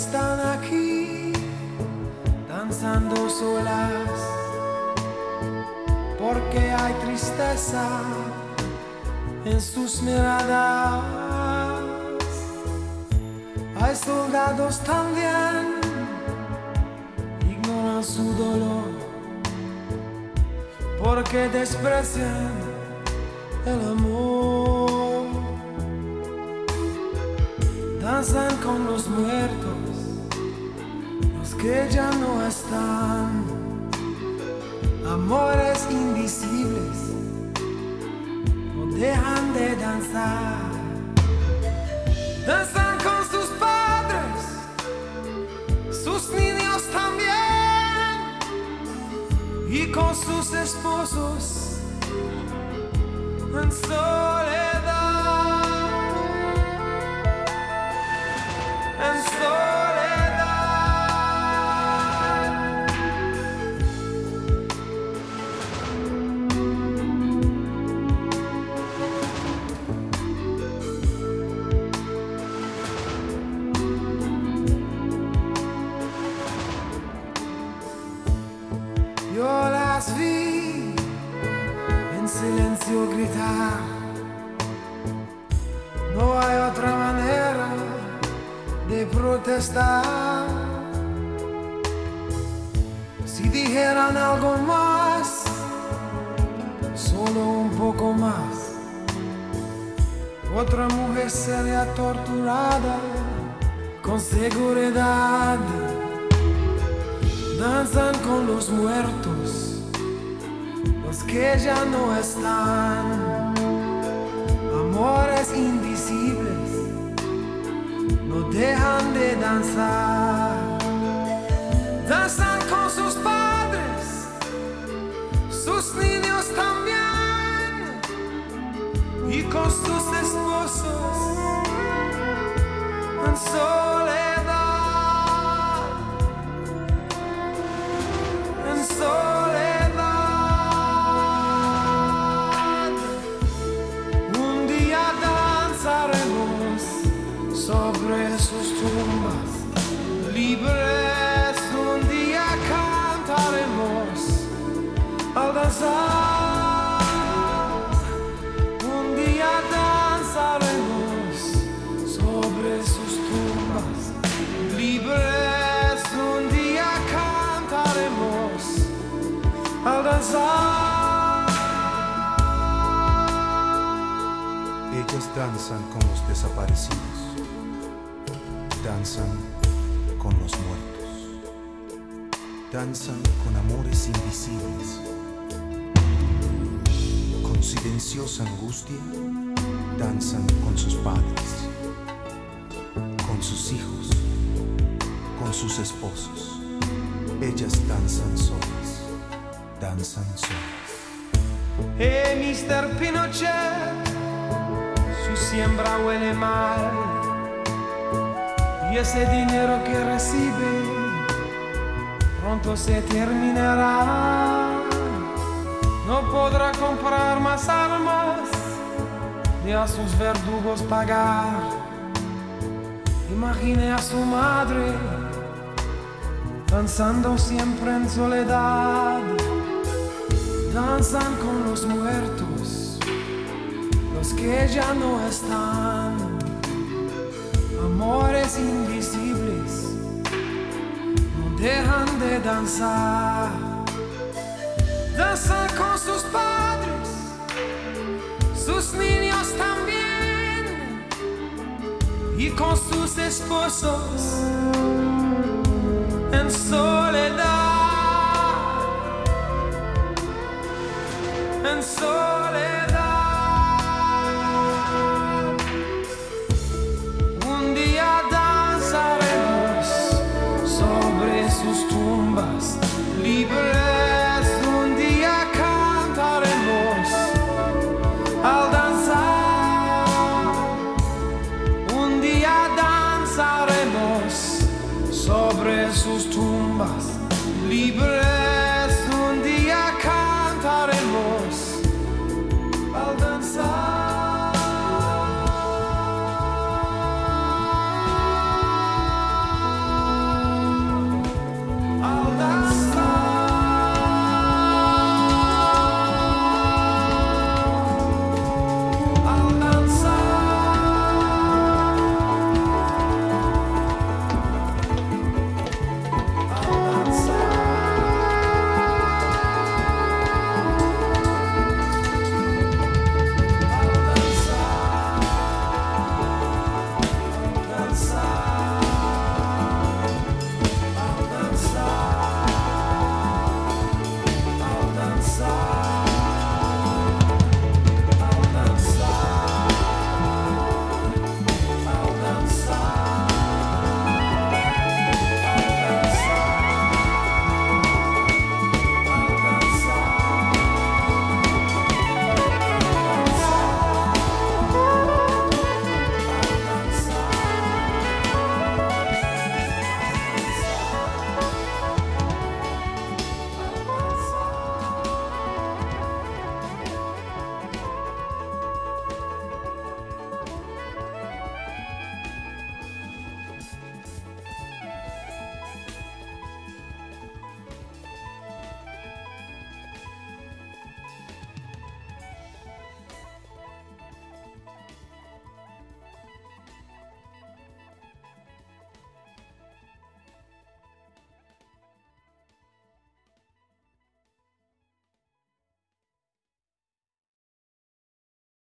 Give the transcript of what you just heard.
están aquí danzando solas, porque hay tristeza en sus miradas. Hay soldados también, ignoran su dolor, porque desprecian el amor. Danzan con los muertos, los que ya no están. Amores invisibles no dejan de danzar. Danzan con sus padres, sus niños también, y con sus esposos en soledad, en soledad. Yo las vi en silencio gritar. No hay otra manera de protestar. Si dijeran algo más, solo un poco más, otra mujer sería torturada con seguridad. Danzan con los muertos, los que ya no están. Amores invisibles no dejan de danzar. Danzan con sus padres, sus niños también, y con sus esposos en soledad. Soledad. Un día danzaremos sobre sus tumbas, libres. Un día cantaremos al danzar. Un día danzaremos sobre sus tumbas, libres. Un día cantaremos al danzar. Ellas danzan con los desaparecidos, danzan con los muertos, danzan con amores invisibles, con silenciosa angustia, danzan con sus padres, con sus hijos, con sus esposos. Ellas danzan solas, danzan solas. Mr. Pinochet, su siembra huele mal, y ese dinero que recibe pronto se terminará. No podrá comprar más armas ni a sus verdugos pagar. Imagine a su madre danzando siempre en soledad. Danzan con los muertos, los que ya no están. Amores invisibles no dejan de danzar. Danzan con sus padres, sus niños también, y con sus esposos en soledad, en soledad.